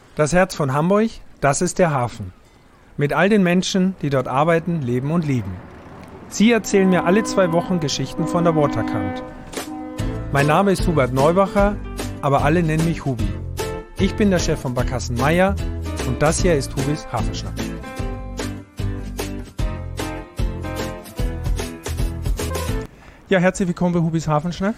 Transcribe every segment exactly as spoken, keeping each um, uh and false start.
Das Herz von Hamburg, das ist der Hafen. Mit all den Menschen, die dort arbeiten, leben und lieben. Sie erzählen mir alle zwei Wochen Geschichten von der Waterkant. Mein Name ist Hubert Neubacher, aber alle nennen mich Hubi. Ich bin der Chef von Barkassen Meier und das hier ist Hubis Hafenschnack. Ja, herzlich willkommen bei Hubis Hafenschnack.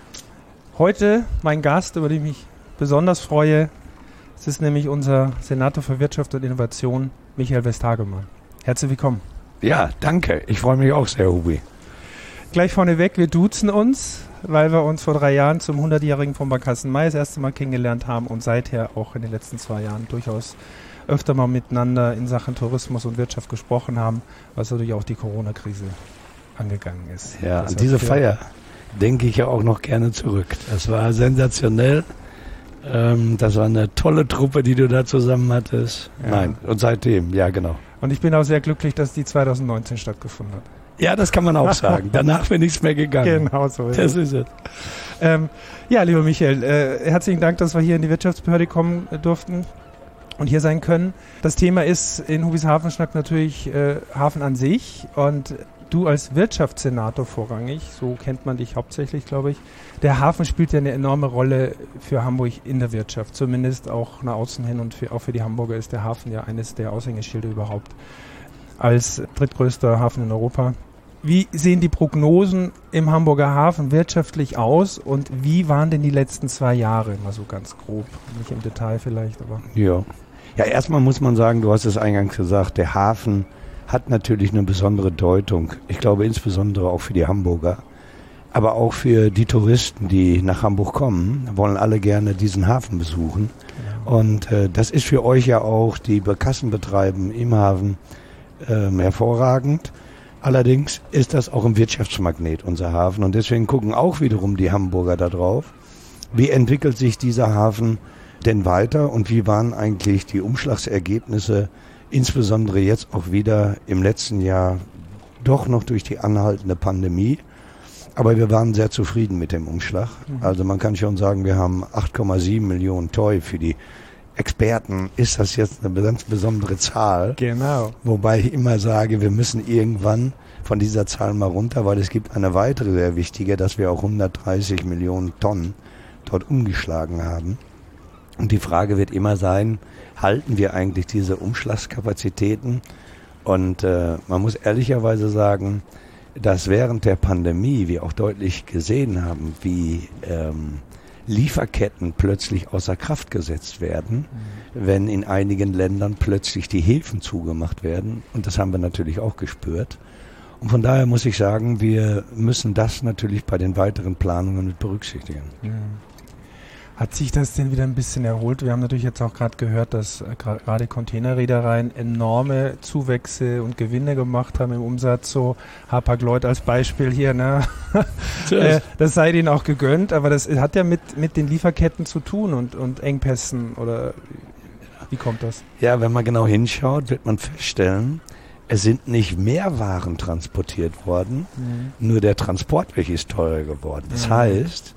Heute mein Gast, über den ich mich besonders freue. Es ist nämlich unser Senator für Wirtschaft und Innovation, Michael Westhagemann. Herzlich willkommen. Ja, danke. Ich freue mich auch sehr, Hubi. Gleich vorneweg, wir duzen uns, weil wir uns vor drei Jahren zum hundertjährigen von Barkassen Meier das erste Mal kennengelernt haben und seither auch in den letzten zwei Jahren durchaus öfter mal miteinander in Sachen Tourismus und Wirtschaft gesprochen haben, was natürlich auch die Corona-Krise angegangen ist. Ja, an diese Feier denke ich ja auch noch gerne zurück. Das war sensationell. Ähm, das war eine tolle Truppe, die du da zusammen hattest. Ja. Nein, und seitdem, ja genau. Und ich bin auch sehr glücklich, dass die zwanzig neunzehn stattgefunden hat. Ja, das kann man auch sagen. Danach bin nichts mehr gegangen. Genau so ist das es. ist es. Ähm, ja, lieber Michael, äh, herzlichen Dank, dass wir hier in die Wirtschaftsbehörde kommen äh, durften und hier sein können. Das Thema ist in Hubis Hafenschnack natürlich äh, Hafen an sich und du als Wirtschaftssenator vorrangig, so kennt man dich hauptsächlich, glaube ich. Der Hafen spielt ja eine enorme Rolle für Hamburg in der Wirtschaft, zumindest auch nach außen hin und für, auch für die Hamburger ist der Hafen ja eines der Aushängeschilder überhaupt als drittgrößter Hafen in Europa. Wie sehen die Prognosen im Hamburger Hafen wirtschaftlich aus und wie waren denn die letzten zwei Jahre, mal so ganz grob, nicht im Detail vielleicht, aber... Ja, ja erstmal muss man sagen, du hast es eingangs gesagt, der Hafen hat natürlich eine besondere Deutung. Ich glaube insbesondere auch für die Hamburger, aber auch für die Touristen, die nach Hamburg kommen, wollen alle gerne diesen Hafen besuchen. Genau. Und äh, das ist für euch ja auch, die Barkassen betreiben im Hafen, äh, hervorragend. Allerdings ist das auch ein Wirtschaftsmagnet, unser Hafen. Und deswegen gucken auch wiederum die Hamburger da drauf. Wie entwickelt sich dieser Hafen denn weiter und wie waren eigentlich die Umschlagsergebnisse insbesondere jetzt auch wieder im letzten Jahr doch noch durch die anhaltende Pandemie. Aber wir waren sehr zufrieden mit dem Umschlag. Mhm. Also man kann schon sagen, wir haben acht Komma sieben Millionen T O I. Für die Experten ist das jetzt eine ganz besondere Zahl. Genau. Wobei ich immer sage, wir müssen irgendwann von dieser Zahl mal runter, weil es gibt eine weitere sehr wichtige, dass wir auch hundertdreißig Millionen Tonnen dort umgeschlagen haben. Und die Frage wird immer sein, halten wir eigentlich diese Umschlagskapazitäten? Und äh, man muss ehrlicherweise sagen, dass während der Pandemie wir auch deutlich gesehen haben, wie ähm, Lieferketten plötzlich außer Kraft gesetzt werden, mhm. wenn in einigen Ländern plötzlich die Häfen zugemacht werden. Und das haben wir natürlich auch gespürt. Und von daher muss ich sagen, wir müssen das natürlich bei den weiteren Planungen mit berücksichtigen. Mhm. Hat sich das denn wieder ein bisschen erholt? Wir haben natürlich jetzt auch gerade gehört, dass äh, gerade Containerreedereien enorme Zuwächse und Gewinne gemacht haben im Umsatz. So Hapag-Lloyd als Beispiel hier, ne? äh, das sei denen auch gegönnt, aber das hat ja mit, mit den Lieferketten zu tun und, und Engpässen oder wie kommt das? Ja, wenn man genau hinschaut, wird man feststellen, es sind nicht mehr Waren transportiert worden, mhm. nur der Transportweg ist teurer geworden. Das mhm. heißt,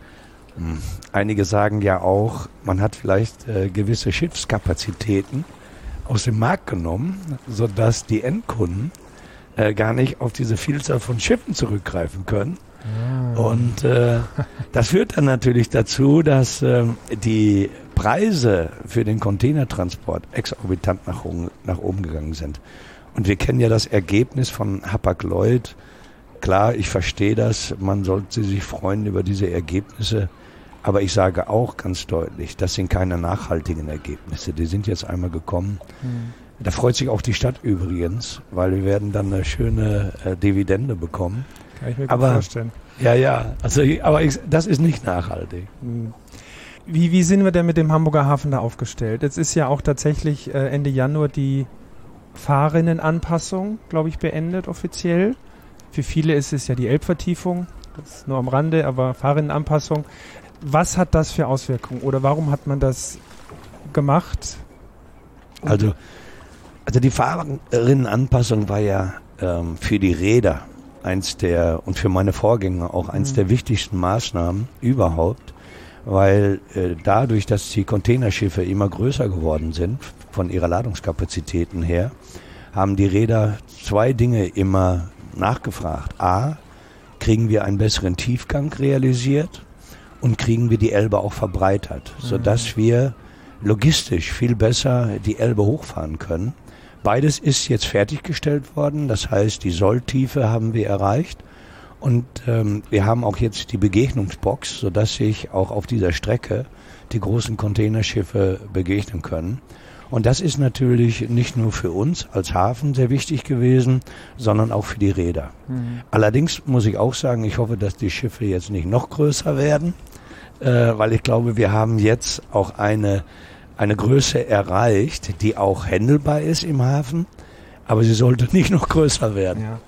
einige sagen ja auch, man hat vielleicht äh, gewisse Schiffskapazitäten aus dem Markt genommen, sodass die Endkunden äh, gar nicht auf diese Vielzahl von Schiffen zurückgreifen können. Ah. Und äh, das führt dann natürlich dazu, dass äh, die Preise für den Containertransport exorbitant nach, nach oben gegangen sind. Und wir kennen ja das Ergebnis von Hapag-Lloyd. Klar, ich verstehe das, man sollte sich freuen über diese Ergebnisse. Aber ich sage auch ganz deutlich, das sind keine nachhaltigen Ergebnisse. Die sind jetzt einmal gekommen. Mhm. Da freut sich auch die Stadt übrigens, weil wir werden dann eine schöne äh, Dividende bekommen. Kann ich mir gut aber, vorstellen. Ja, ja. Also, aber ich, das ist nicht nachhaltig. Mhm. Wie, wie sind wir denn mit dem Hamburger Hafen da aufgestellt? Jetzt ist ja auch tatsächlich äh, Ende Januar die Fahrrinnenanpassung, glaube ich, beendet offiziell. Für viele ist es ja die Elbvertiefung. Das ist nur am Rande, aber Fahrrinnenanpassung. Was hat das für Auswirkungen oder warum hat man das gemacht? Also, also die Fahrrinnenanpassung war ja ähm, für die Räder eins der und für meine Vorgänger auch eins mhm. der wichtigsten Maßnahmen überhaupt, weil äh, dadurch, dass die Containerschiffe immer größer geworden sind, von ihrer Ladungskapazitäten her, haben die Reeder zwei Dinge immer nachgefragt. A, kriegen wir einen besseren Tiefgang realisiert und kriegen wir die Elbe auch verbreitert, mhm. sodass wir logistisch viel besser die Elbe hochfahren können. Beides ist jetzt fertiggestellt worden, das heißt, die Solltiefe haben wir erreicht und ähm, wir haben auch jetzt die Begegnungsbox, sodass sich auch auf dieser Strecke die großen Containerschiffe begegnen können. Und das ist natürlich nicht nur für uns als Hafen sehr wichtig gewesen, sondern auch für die Reeder. Mhm. Allerdings muss ich auch sagen, ich hoffe, dass die Schiffe jetzt nicht noch größer werden, äh, weil ich glaube, wir haben jetzt auch eine, eine Größe erreicht, die auch händelbar ist im Hafen, aber sie sollte nicht noch größer werden. Ja.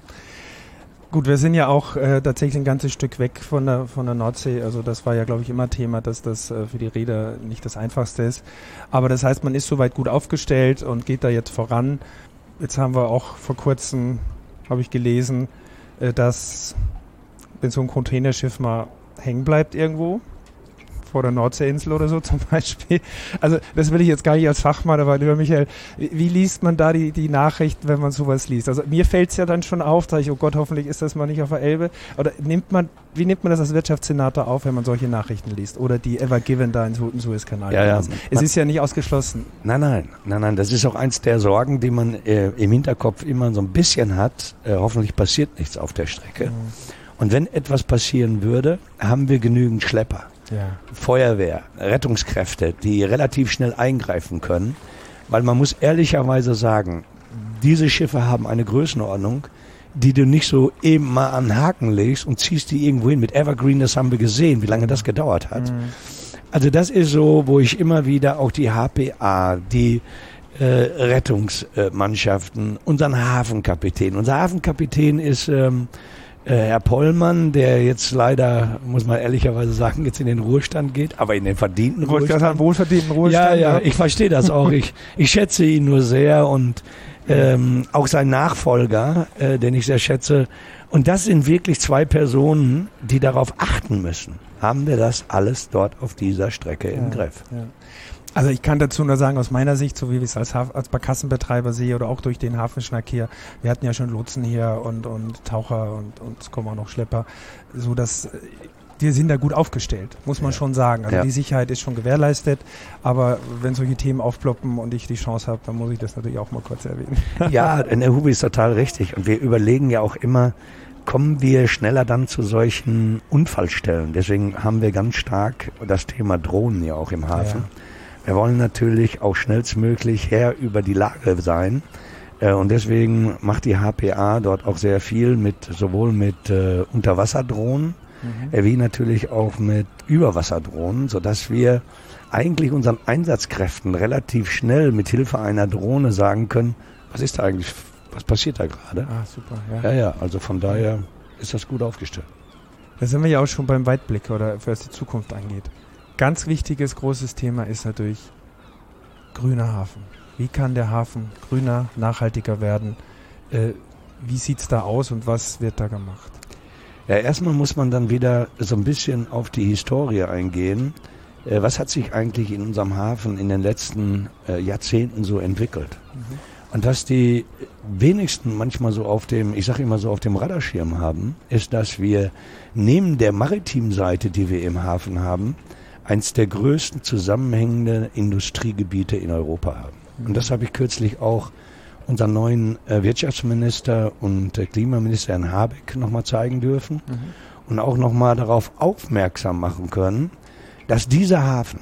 Gut, wir sind ja auch äh, tatsächlich ein ganzes Stück weg von der, von der Nordsee. Also das war ja, glaube ich, immer Thema, dass das äh, für die Reeder nicht das Einfachste ist. Aber das heißt, man ist soweit gut aufgestellt und geht da jetzt voran. Jetzt haben wir auch vor kurzem, habe ich gelesen, äh, dass wenn so ein Containerschiff mal hängen bleibt irgendwo, vor der Nordseeinsel oder so zum Beispiel. Also das will ich jetzt gar nicht als Fachmann, aber lieber Michael, wie, wie liest man da die, die Nachrichten, wenn man sowas liest? Also mir fällt es ja dann schon auf, da ich, oh Gott, hoffentlich ist das mal nicht auf der Elbe. Oder nimmt man, wie nimmt man das als Wirtschaftssenator auf, wenn man solche Nachrichten liest? Oder die Ever Given da in den Suezkanal? Ja, ja. Es ist ja nicht ausgeschlossen. Nein, nein, nein, nein. Das ist auch eins der Sorgen, die man äh, im Hinterkopf immer so ein bisschen hat. Äh, hoffentlich passiert nichts auf der Strecke. Mhm. Und wenn etwas passieren würde, haben wir genügend Schlepper. Ja. Feuerwehr, Rettungskräfte, die relativ schnell eingreifen können, weil man muss ehrlicherweise sagen, diese Schiffe haben eine Größenordnung, die du nicht so eben mal an den Haken legst und ziehst die irgendwo hin. Mit Evergreen, das haben wir gesehen, wie lange das gedauert hat. Mhm. Also das ist so, wo ich immer wieder auch die H P A, die äh, Rettungsmannschaften, unseren Hafenkapitän, unser Hafenkapitän ist ähm, Äh, Herr Pollmann, der jetzt leider, muss man ehrlicherweise sagen, jetzt in den Ruhestand geht, aber in den verdienten Ruhestand. Sagen, wohlverdienten Ruhestand. Ja, ja, ich verstehe das auch. Ich, ich schätze ihn nur sehr und ähm, auch sein Nachfolger, äh, den ich sehr schätze. Und das sind wirklich zwei Personen, die darauf achten müssen. Haben wir das alles dort auf dieser Strecke ja, im Griff? Ja. Also ich kann dazu nur sagen, aus meiner Sicht, so wie ich es als, Haf- als Barkassenbetreiber sehe oder auch durch den Hafenschnack hier, wir hatten ja schon Lotsen hier und, und Taucher und, und es kommen auch noch Schlepper, so dass wir sind da gut aufgestellt, muss man ja. schon sagen. Also ja. die Sicherheit ist schon gewährleistet, aber wenn solche Themen aufploppen und ich die Chance habe, dann muss ich das natürlich auch mal kurz erwähnen. Ja, der Hubi ist total richtig und wir überlegen ja auch immer, kommen wir schneller dann zu solchen Unfallstellen. Deswegen haben wir ganz stark das Thema Drohnen ja auch im Hafen. Ja. Wir wollen natürlich auch schnellstmöglich Herr über die Lage sein äh, und deswegen macht die H P A dort auch sehr viel mit sowohl mit äh, Unterwasserdrohnen mhm. äh, wie natürlich auch mit Überwasserdrohnen, sodass wir eigentlich unseren Einsatzkräften relativ schnell mit Hilfe einer Drohne sagen können, was ist da eigentlich, was passiert da gerade? Ah, super, ja. Ja, ja, also von daher ist das gut aufgestellt. Da sind wir ja auch schon beim Weitblick oder was die Zukunft angeht. Ganz wichtiges, großes Thema ist natürlich grüner Hafen. Wie kann der Hafen grüner, nachhaltiger werden? Äh, wie sieht es da aus und was wird da gemacht? Ja, erstmal muss man dann wieder so ein bisschen auf die Historie eingehen. Äh, was hat sich eigentlich in unserem Hafen in den letzten äh, Jahrzehnten so entwickelt? Mhm. Und was die wenigsten manchmal so auf dem, ich sage immer so auf dem Radarschirm haben, ist, dass wir neben der maritimen Seite, die wir im Hafen haben, eins der größten zusammenhängenden Industriegebiete in Europa haben. Und das habe ich kürzlich auch unseren neuen äh, Wirtschaftsminister und äh, Klimaminister Herrn Habeck nochmal zeigen dürfen mhm. und auch nochmal darauf aufmerksam machen können, dass dieser Hafen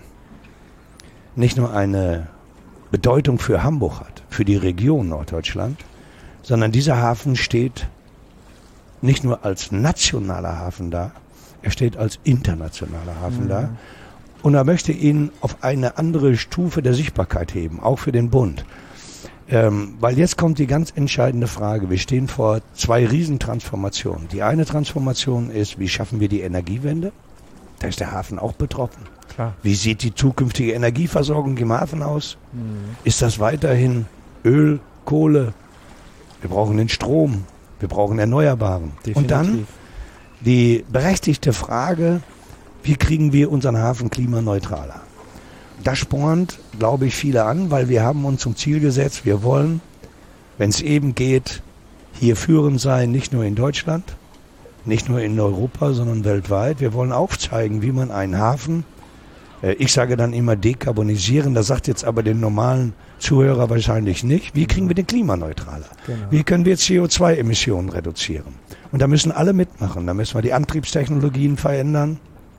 nicht nur eine Bedeutung für Hamburg hat, für die Region Norddeutschland, sondern dieser Hafen steht nicht nur als nationaler Hafen da, er steht als internationaler Hafen mhm. da. Und er möchte ihn auf eine andere Stufe der Sichtbarkeit heben, auch für den Bund. Ähm, weil jetzt kommt die ganz entscheidende Frage. Wir stehen vor zwei Riesentransformationen. Die eine Transformation ist, wie schaffen wir die Energiewende? Da ist der Hafen auch betroffen. Klar. Wie sieht die zukünftige Energieversorgung im Hafen aus? Mhm. Ist das weiterhin Öl, Kohle? Wir brauchen den Strom. Wir brauchen Erneuerbaren. Definitiv. Und dann die berechtigte Frage, wie kriegen wir unseren Hafen klimaneutraler? Das spornt, glaube ich, viele an, weil wir haben uns zum Ziel gesetzt, wir wollen, wenn es eben geht, hier führend sein, nicht nur in Deutschland, nicht nur in Europa, sondern weltweit. Wir wollen aufzeigen, wie man einen Hafen, äh, ich sage dann immer dekarbonisieren, das sagt jetzt aber den normalen Zuhörer wahrscheinlich nicht. Wie kriegen wir den klimaneutraler? Genau. Wie können wir C O zwei Emissionen reduzieren? Und da müssen alle mitmachen. Da müssen wir die Antriebstechnologien verändern.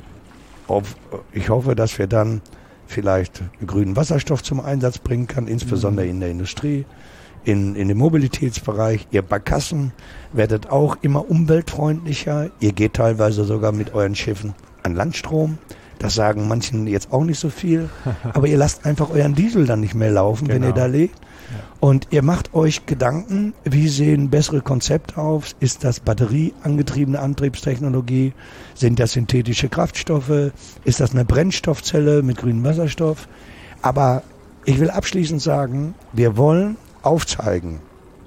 Auf, ich hoffe, dass wir dann vielleicht grünen Wasserstoff zum Einsatz bringen können, insbesondere mhm. in der Industrie. In, in dem Mobilitätsbereich, ihr Barkassen werdet auch immer umweltfreundlicher. Ihr geht teilweise sogar mit euren Schiffen an Landstrom. Das sagen manchen jetzt auch nicht so viel. Aber ihr lasst einfach euren Diesel dann nicht mehr laufen, genau. wenn ihr da legt. Ja. Und ihr macht euch Gedanken, wie sehen bessere Konzepte aus? Ist das batterieangetriebene Antriebstechnologie? Sind das synthetische Kraftstoffe? Ist das eine Brennstoffzelle mit grünem Wasserstoff? Aber ich will abschließend sagen, wir wollen aufzeigen,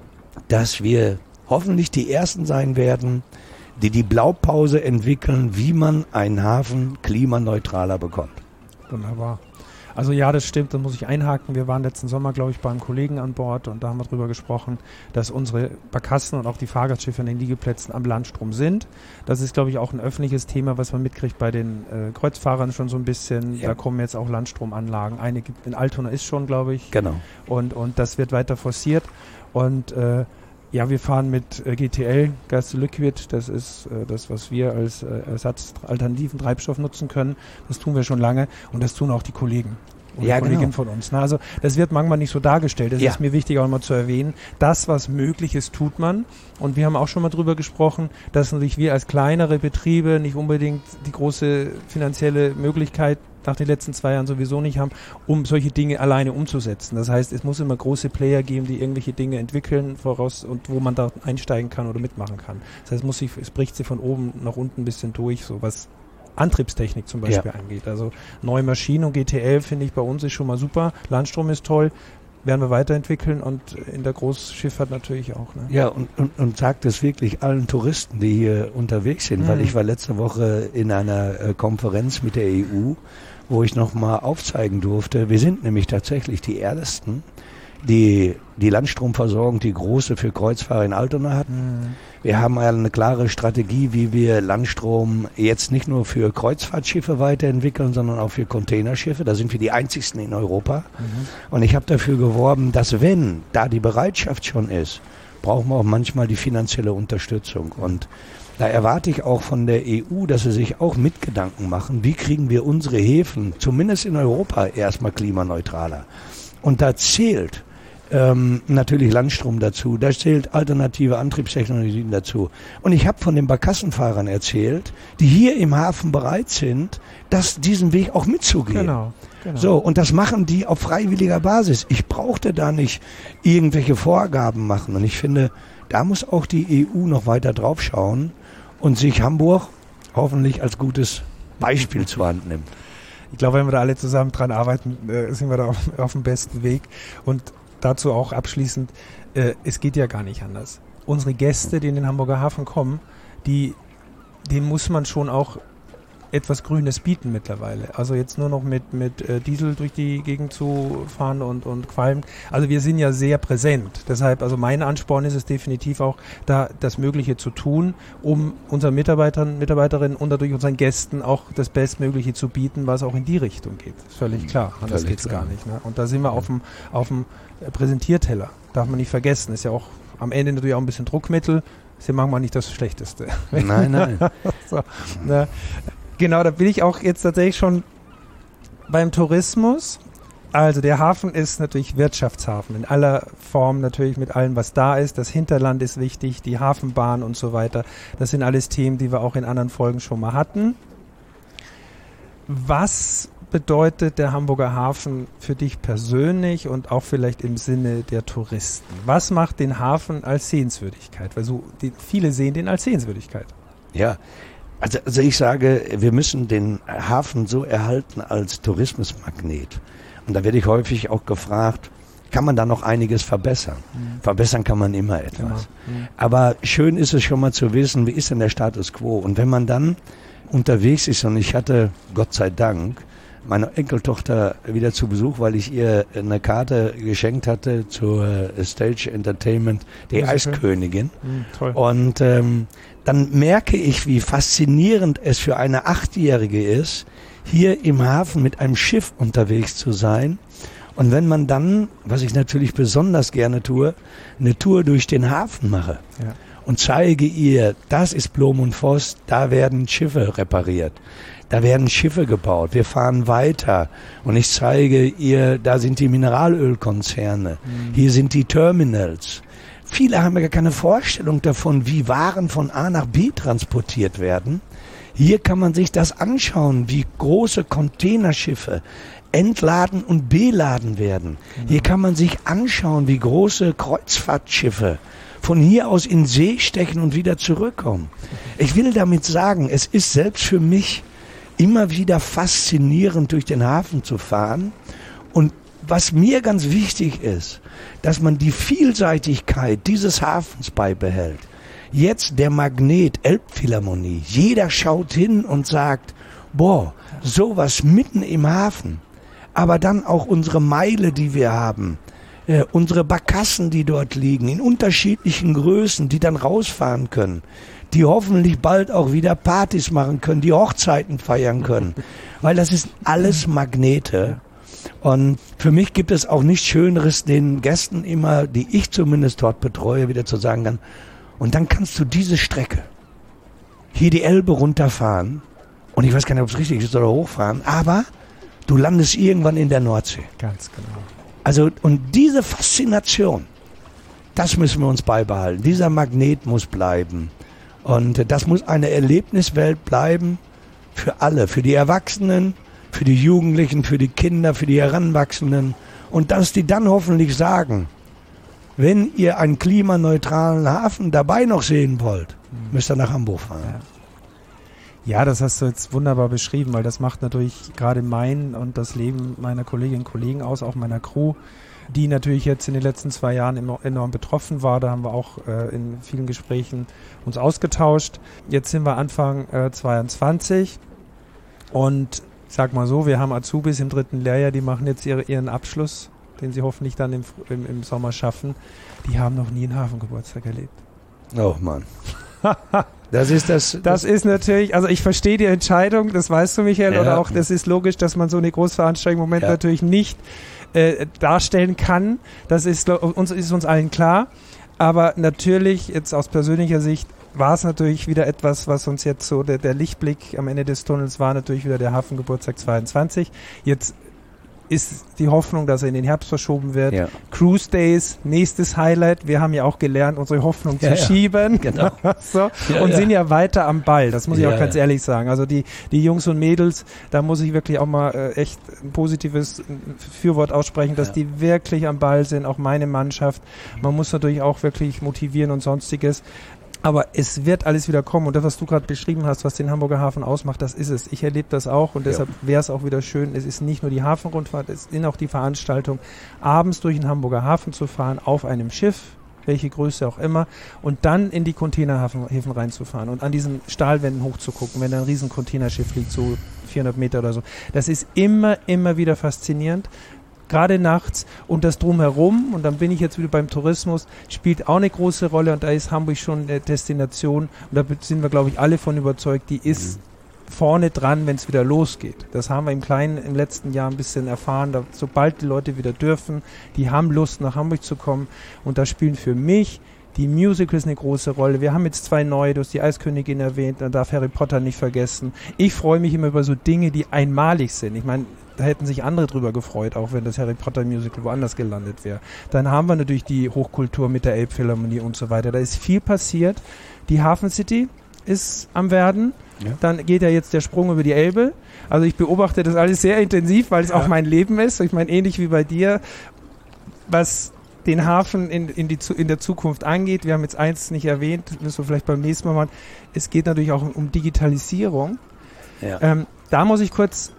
dass wir hoffentlich die Ersten sein werden, die die Blaupause entwickeln, wie man einen Hafen klimaneutraler bekommt. Wunderbar. Also ja, das stimmt, da muss ich einhaken. Wir waren letzten Sommer, glaube ich, bei einem Kollegen an Bord und da haben wir darüber gesprochen, dass unsere Barkassen und auch die Fahrgastschiffe an den Liegeplätzen am Landstrom sind. Das ist, glaube ich, auch ein öffentliches Thema, was man mitkriegt bei den äh, Kreuzfahrern schon so ein bisschen. Ja. Da kommen jetzt auch Landstromanlagen. Eine gibt in Altona ist schon, glaube ich. Genau. Und, und das wird weiter forciert. Und äh, ja, wir fahren mit äh, G T L, Gas to Liquid. Das ist äh, das, was wir als äh, Ersatz alternativen Treibstoff nutzen können. Das tun wir schon lange und das tun auch die Kollegen. Und ja, Kollegin genau. von uns. Na, also das wird manchmal nicht so dargestellt. Das ja. ist mir wichtig auch mal zu erwähnen. Das, was möglich ist, tut man. Und wir haben auch schon mal drüber gesprochen, dass natürlich wir als kleinere Betriebe nicht unbedingt die große finanzielle Möglichkeit nach den letzten zwei Jahren sowieso nicht haben, um solche Dinge alleine umzusetzen. Das heißt, es muss immer große Player geben, die irgendwelche Dinge entwickeln voraus und wo man da einsteigen kann oder mitmachen kann. Das heißt, es, muss sich, es bricht sie von oben nach unten ein bisschen durch, so was Antriebstechnik zum Beispiel ja. angeht. Also neue Maschinen und G T L finde ich bei uns ist schon mal super. Landstrom ist toll, werden wir weiterentwickeln und in der Großschifffahrt natürlich auch. Ne? Ja, und, und, und sagt es wirklich allen Touristen, die hier unterwegs sind, mhm. weil ich war letzte Woche in einer äh, Konferenz mit der E U, wo ich nochmal aufzeigen durfte, wir sind nämlich tatsächlich die Ersten, die die Landstromversorgung, die große für Kreuzfahrer in Altona hatten. Mhm. Wir haben eine klare Strategie, wie wir Landstrom jetzt nicht nur für Kreuzfahrtschiffe weiterentwickeln, sondern auch für Containerschiffe. Da sind wir die einzigsten in Europa. Mhm. Und ich habe dafür geworben, dass wenn da die Bereitschaft schon ist, brauchen wir auch manchmal die finanzielle Unterstützung. Und da erwarte ich auch von der E U, dass sie sich auch mit Gedanken machen, wie kriegen wir unsere Häfen, zumindest in Europa, erstmal klimaneutraler. Und da zählt Ähm, natürlich Landstrom dazu, da zählt alternative Antriebstechnologien dazu. Und ich habe von den Barkassenfahrern erzählt, die hier im Hafen bereit sind, das, diesen Weg auch mitzugehen. Genau, genau. So, und das machen die auf freiwilliger Basis. Ich brauchte da nicht irgendwelche Vorgaben machen. Und ich finde, da muss auch die E U noch weiter drauf schauen und sich Hamburg hoffentlich als gutes Beispiel zur Hand nimmt. Ich glaube, wenn wir da alle zusammen dran arbeiten, äh, sind wir da auf, auf dem besten Weg. Und dazu auch abschließend, äh, es geht ja gar nicht anders. Unsere Gäste, die in den Hamburger Hafen kommen, die, denen muss man schon auch etwas Grünes bieten mittlerweile. Also jetzt nur noch mit, mit äh, Diesel durch die Gegend zu fahren und, und Qualm. Also wir sind ja sehr präsent. Deshalb, also mein Ansporn ist es definitiv auch, da das Mögliche zu tun, um unseren Mitarbeitern, Mitarbeiterinnen und dadurch unseren Gästen auch das Bestmögliche zu bieten, was auch in die Richtung geht. Das ist völlig klar. Anders geht es gar nicht. Ne? Und da sind wir auf dem, auf dem Präsentierteller. Darf man nicht vergessen. Ist ja auch am Ende natürlich auch ein bisschen Druckmittel. Ist ja manchmal nicht das Schlechteste. Nein, nein. so, ne? Genau, da bin ich auch jetzt tatsächlich schon beim Tourismus. Also der Hafen ist natürlich Wirtschaftshafen in aller Form, natürlich mit allem, was da ist. Das Hinterland ist wichtig, die Hafenbahn und so weiter. Das sind alles Themen, die wir auch in anderen Folgen schon mal hatten. Was bedeutet der Hamburger Hafen für dich persönlich und auch vielleicht im Sinne der Touristen? Was macht den Hafen als Sehenswürdigkeit? Weil so die, viele sehen den als Sehenswürdigkeit. Ja, Also, also ich sage, wir müssen den Hafen so erhalten als Tourismusmagnet. Und da werde ich häufig auch gefragt, kann man da noch einiges verbessern. Mhm. Verbessern kann man immer etwas. Genau. Mhm. Aber schön ist es schon mal zu wissen, wie ist denn der Status quo? Und wenn man dann unterwegs ist, und ich hatte, Gott sei Dank, meine Enkeltochter wieder zu Besuch, weil ich ihr eine Karte geschenkt hatte zur Stage Entertainment, die Eiskönigin. Mhm, toll. Und ähm, dann merke ich, wie faszinierend es für eine Achtjährige ist, hier im Hafen mit einem Schiff unterwegs zu sein. Und wenn man dann, was ich natürlich besonders gerne tue, eine Tour durch den Hafen mache ja. und zeige ihr, das ist Blom und Voss, da werden Schiffe repariert. Da werden Schiffe gebaut, wir fahren weiter und ich zeige ihr, da sind die Mineralölkonzerne, mhm. hier sind die Terminals. Viele haben ja gar keine Vorstellung davon, wie Waren von A nach B transportiert werden. Hier kann man sich das anschauen, wie große Containerschiffe entladen und beladen werden. Mhm. Hier kann man sich anschauen, wie große Kreuzfahrtschiffe von hier aus in See stechen und wieder zurückkommen. Ich will damit sagen, es ist selbst für mich immer wieder faszinierend, durch den Hafen zu fahren. Und was mir ganz wichtig ist, dass man die Vielseitigkeit dieses Hafens beibehält. Jetzt der Magnet Elbphilharmonie. Jeder schaut hin und sagt, boah, sowas mitten im Hafen. Aber dann auch unsere Meile, die wir haben. Äh, unsere Barkassen, die dort liegen, in unterschiedlichen Größen, die dann rausfahren können. Die hoffentlich bald auch wieder Partys machen können, die Hochzeiten feiern können. Weil das ist alles Magnete. Und für mich gibt es auch nichts Schöneres, den Gästen immer, die ich zumindest dort betreue, wieder zu sagen kann, und dann kannst du diese Strecke hier die Elbe runterfahren, und ich weiß gar nicht, ob es richtig ist, oder hochfahren, aber du landest irgendwann in der Nordsee. Ganz genau. Also, und diese Faszination, das müssen wir uns beibehalten. Dieser Magnet muss bleiben. Und das muss eine Erlebniswelt bleiben für alle, für die Erwachsenen, für die Jugendlichen, für die Kinder, für die Heranwachsenden. Und dass die dann hoffentlich sagen, wenn ihr einen klimaneutralen Hafen dabei noch sehen wollt, müsst ihr nach Hamburg fahren. Ja. Ja, das hast du jetzt wunderbar beschrieben, weil das macht natürlich gerade mein und das Leben meiner Kolleginnen und Kollegen aus, auch meiner Crew, die natürlich jetzt in den letzten zwei Jahren immer enorm betroffen war. Da haben wir auch äh, in vielen Gesprächen uns ausgetauscht. Jetzt sind wir Anfang äh, zweiundzwanzig und ich sag mal so, wir haben Azubis im dritten Lehrjahr, die machen jetzt ihre, ihren Abschluss, den sie hoffentlich dann im, im, im Sommer schaffen. Die haben noch nie einen Hafengeburtstag erlebt. Oh Mann. Das ist das, das. Das ist natürlich, also ich verstehe die Entscheidung, das weißt du, Michael, Ja. oder auch das ist logisch, dass man so eine Großveranstaltung im Moment Ja. natürlich nicht äh, darstellen kann. Das ist uns, ist uns allen klar. Aber natürlich, jetzt aus persönlicher Sicht, war es natürlich wieder etwas, was uns jetzt so, der, der Lichtblick am Ende des Tunnels war natürlich wieder der Hafengeburtstag zweiundzwanzig. Jetzt ist die Hoffnung, dass er in den Herbst verschoben wird. Ja. Cruise Days, nächstes Highlight. Wir haben ja auch gelernt, unsere Hoffnung Ja, zu ja. schieben. Genau. so. Ja, und ja. sind ja weiter am Ball. Das muss ich Ja, auch ganz ja. ehrlich sagen. Also die, die Jungs und Mädels, da muss ich wirklich auch mal äh, echt ein positives Fürwort aussprechen, dass Ja. die wirklich am Ball sind, auch meine Mannschaft. Man muss natürlich auch wirklich motivieren und Sonstiges. Aber es wird alles wieder kommen und das, was du gerade beschrieben hast, was den Hamburger Hafen ausmacht, das ist es. Ich erlebe das auch und deshalb wäre es auch wieder schön, es ist nicht nur die Hafenrundfahrt, es ist auch die Veranstaltung, abends durch den Hamburger Hafen zu fahren, auf einem Schiff, welche Größe auch immer, und dann in die Containerhäfen reinzufahren und an diesen Stahlwänden hochzugucken, wenn da ein riesen Containerschiff liegt, so vierhundert Meter oder so. Das ist immer, immer wieder faszinierend. Gerade nachts und das Drumherum, und dann bin ich jetzt wieder beim Tourismus, spielt auch eine große Rolle und da ist Hamburg schon eine Destination und da sind wir, glaube ich, alle von überzeugt, die ist mhm. vorne dran, wenn es wieder losgeht. Das haben wir im Kleinen im letzten Jahr ein bisschen erfahren, da, sobald die Leute wieder dürfen, die haben Lust nach Hamburg zu kommen und da spielen für mich die Musicals eine große Rolle. Wir haben jetzt zwei neue, du hast die Eiskönigin erwähnt, man darf Harry Potter nicht vergessen. Ich freue mich immer über so Dinge, die einmalig sind. Ich meine, da hätten sich andere drüber gefreut, auch wenn das Harry Potter Musical woanders gelandet wäre. Dann haben wir natürlich die Hochkultur mit der Elbphilharmonie und so weiter. Da ist viel passiert. Die Hafen City ist am Werden. Ja. Dann geht ja jetzt der Sprung über die Elbe. Also ich beobachte das alles sehr intensiv, weil es ja. auch mein Leben ist. Ich meine, ähnlich wie bei dir, was den Hafen in, in, die, in der Zukunft angeht. Wir haben jetzt eins nicht erwähnt, müssen wir vielleicht beim nächsten Mal machen. Es geht natürlich auch um Digitalisierung. Ja. Ähm, da muss ich kurz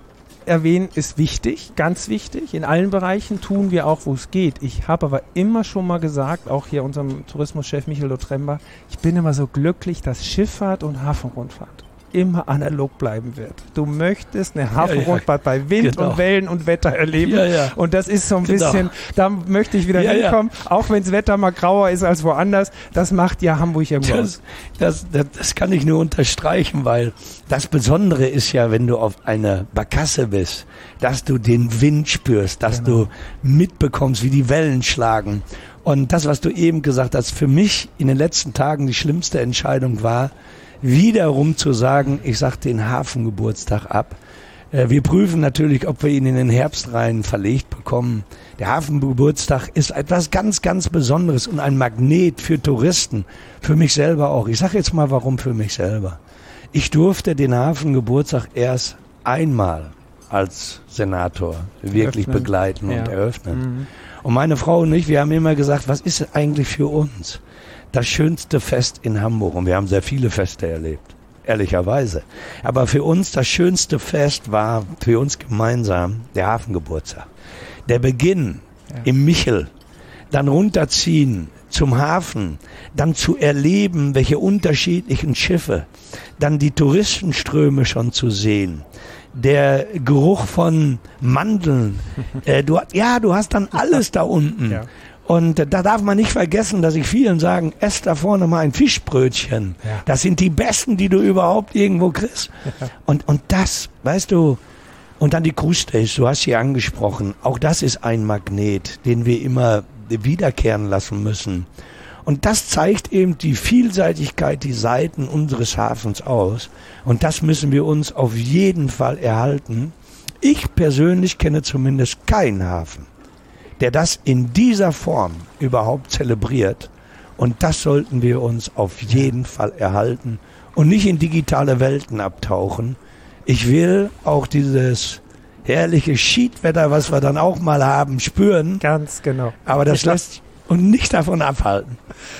erwähnen, ist wichtig, ganz wichtig. In allen Bereichen tun wir auch, wo es geht. Ich habe aber immer schon mal gesagt, auch hier unserem Tourismuschef Michael Lotremba, ich bin immer so glücklich, dass Schifffahrt und Hafenrundfahrt immer analog bleiben wird. Du möchtest eine Hafenrundfahrt ja, ja, bei Wind genau. und Wellen und Wetter erleben. Ja, ja. Und das ist so ein genau. bisschen, da möchte ich wieder ja, hinkommen, ja. auch wenn das Wetter mal grauer ist als woanders. Das macht ja Hamburg irgendwo aus. Das, das, das kann ich nur unterstreichen, weil das Besondere ist ja, wenn du auf einer Barkasse bist, dass du den Wind spürst, dass genau. du mitbekommst, wie die Wellen schlagen. Und das, was du eben gesagt hast, für mich in den letzten Tagen die schlimmste Entscheidung war, wiederum zu sagen, ich sag den Hafengeburtstag ab. Äh, wir prüfen natürlich, ob wir ihn in den Herbst rein verlegt bekommen. Der Hafengeburtstag ist etwas ganz, ganz Besonderes und ein Magnet für Touristen, für mich selber auch. Ich sage jetzt mal, warum für mich selber. Ich durfte den Hafengeburtstag erst einmal als Senator wirklich eröffnen. begleiten ja. und eröffnen. Mhm. Und meine Frau und ich, wir haben immer gesagt, was ist eigentlich für uns das schönste Fest in Hamburg? Und wir haben sehr viele Feste erlebt, ehrlicherweise. Aber für uns das schönste Fest war für uns gemeinsam der Hafengeburtstag. Der Beginn ja. im Michel, dann runterziehen zum Hafen, dann zu erleben, welche unterschiedlichen Schiffe, dann die Touristenströme schon zu sehen, der Geruch von Mandeln. äh, du, ja, du hast dann alles da unten. Ja. Und da darf man nicht vergessen, dass ich vielen sagen, ess da vorne mal ein Fischbrötchen. Ja. Das sind die besten, die du überhaupt irgendwo kriegst. Ja. Und, und das, weißt du, und dann die Cruise Days, du hast sie angesprochen. Auch das ist ein Magnet, den wir immer wiederkehren lassen müssen. Und das zeigt eben die Vielseitigkeit, die Seiten unseres Hafens aus. Und das müssen wir uns auf jeden Fall erhalten. Ich persönlich kenne zumindest keinen Hafen, der das in dieser Form überhaupt zelebriert. Und das sollten wir uns auf jeden Fall erhalten und nicht in digitale Welten abtauchen. Ich will auch dieses herrliche Schiedwetter, was wir dann auch mal haben, spüren. Ganz genau. Aber das lässt uns nicht davon abhalten.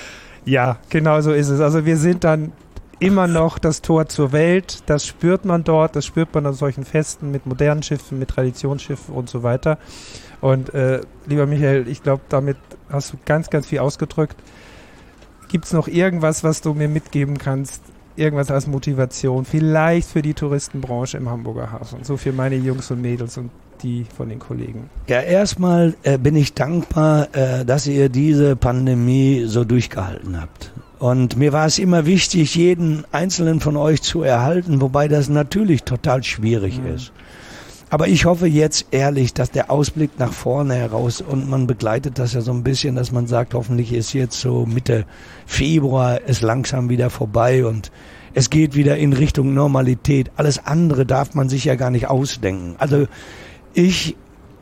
Ja, genau so ist es. Also wir sind dann immer noch das Tor zur Welt. Das spürt man dort. Das spürt man an solchen Festen mit modernen Schiffen, mit Traditionsschiffen und so weiter. Und äh, lieber Michael, ich glaube, damit hast du ganz, ganz viel ausgedrückt. Gibt es noch irgendwas, was du mir mitgeben kannst? Irgendwas als Motivation? Vielleicht für die Touristenbranche im Hamburger Hafen. So für meine Jungs und Mädels und die von den Kollegen. Ja, erstmal äh, bin ich dankbar, äh, dass ihr diese Pandemie so durchgehalten habt. Und mir war es immer wichtig, jeden Einzelnen von euch zu erhalten, wobei das natürlich total schwierig mhm. ist. Aber ich hoffe jetzt ehrlich, dass der Ausblick nach vorne heraus, und man begleitet das ja so ein bisschen, dass man sagt, hoffentlich ist jetzt so Mitte Februar es langsam wieder vorbei und es geht wieder in Richtung Normalität. Alles andere darf man sich ja gar nicht ausdenken. Also ich,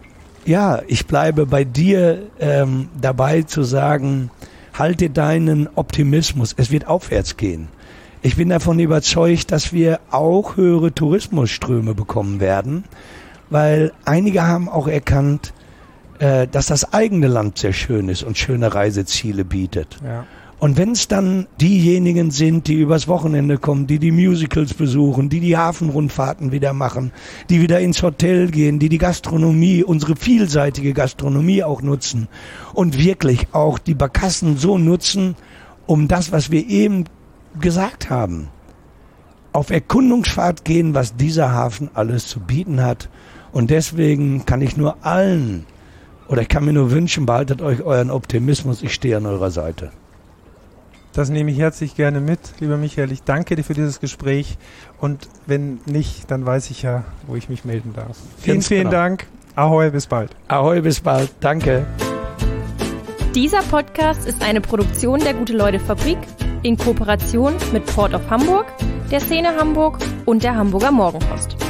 ja, ich bleibe bei dir ähm, dabei zu sagen, halte deinen Optimismus, es wird aufwärts gehen. Ich bin davon überzeugt, dass wir auch höhere Tourismusströme bekommen werden, weil einige haben auch erkannt, äh, dass das eigene Land sehr schön ist und schöne Reiseziele bietet. Ja. Und wenn es dann diejenigen sind, die übers Wochenende kommen, die die Musicals besuchen, die die Hafenrundfahrten wieder machen, die wieder ins Hotel gehen, die die Gastronomie, unsere vielseitige Gastronomie auch nutzen und wirklich auch die Barkassen so nutzen, um das, was wir eben gesagt haben, auf Erkundungsfahrt gehen, was dieser Hafen alles zu bieten hat. Und deswegen kann ich nur allen, oder ich kann mir nur wünschen, behaltet euch euren Optimismus, ich stehe an eurer Seite. Das nehme ich herzlich gerne mit, lieber Michael. Ich danke dir für dieses Gespräch und wenn nicht, dann weiß ich ja, wo ich mich melden darf. Vielen, Ganz vielen genau. Dank. Ahoi, bis bald. Ahoi, bis bald. Danke. Dieser Podcast ist eine Produktion der Gute-Leute-Fabrik in Kooperation mit Port of Hamburg, der Szene Hamburg und der Hamburger Morgenpost.